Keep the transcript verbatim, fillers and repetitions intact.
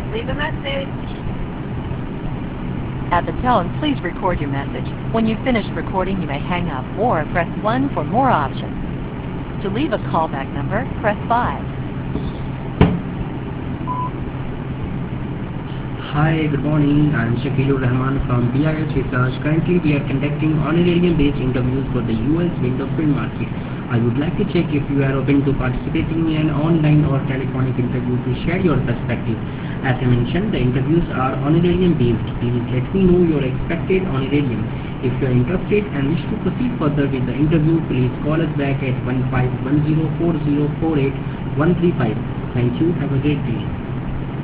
Please leave a message. At the tone, please record your message. When you've finished recording, you may hang up or press one for more options. To leave a callback number, press five. Hi, good morning. I'm Shakilur Rahman from B I S Research. Currently, we are conducting honorarium-based interviews for the U S window film market. I would like to check if you are open to participating in an online or telephonic interview to share your perspective. As I mentioned, the interviews are honorarium-based. Please let me know your expected honorarium. If you are interested and wish to proceed further with the interview, please call us back at one five one zero four zero four eight one three five. Thank you. Have a great day.